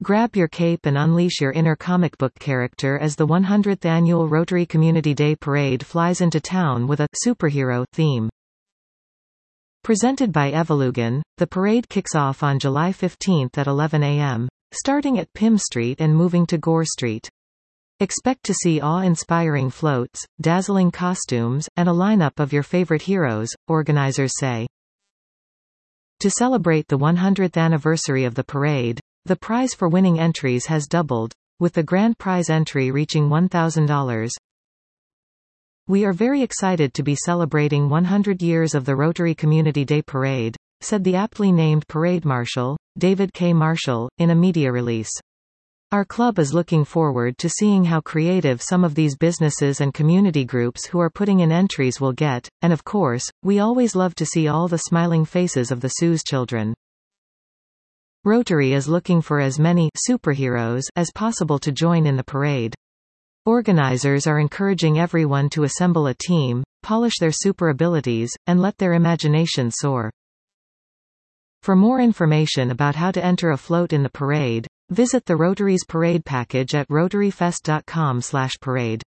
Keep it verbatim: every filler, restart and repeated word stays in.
Grab your cape and unleash your inner comic book character as the one hundredth annual Rotary Community Day Parade flies into town with a superhero theme. Presented by Evolugen, the parade kicks off on July fifteenth at eleven a m, starting at Pym Street and moving to Gore Street. Expect to see awe-inspiring floats, dazzling costumes, and a lineup of your favorite heroes, organizers say. To celebrate the one hundredth anniversary of the parade, the prize for winning entries has doubled, with the grand prize entry reaching one thousand dollars. "We are very excited to be celebrating one hundred years of the Rotary Community Day Parade," said the aptly named parade marshal, David K. Marshall, in a media release. "Our club is looking forward to seeing how creative some of these businesses and community groups who are putting in entries will get, and of course, we always love to see all the smiling faces of the S U S children." Rotary is looking for as many superheroes as possible to join in the parade. Organizers are encouraging everyone to assemble a team, polish their super abilities, and let their imagination soar. For more information about how to enter a float in the parade, visit the Rotary's parade package at rotaryfest dot com slash parade.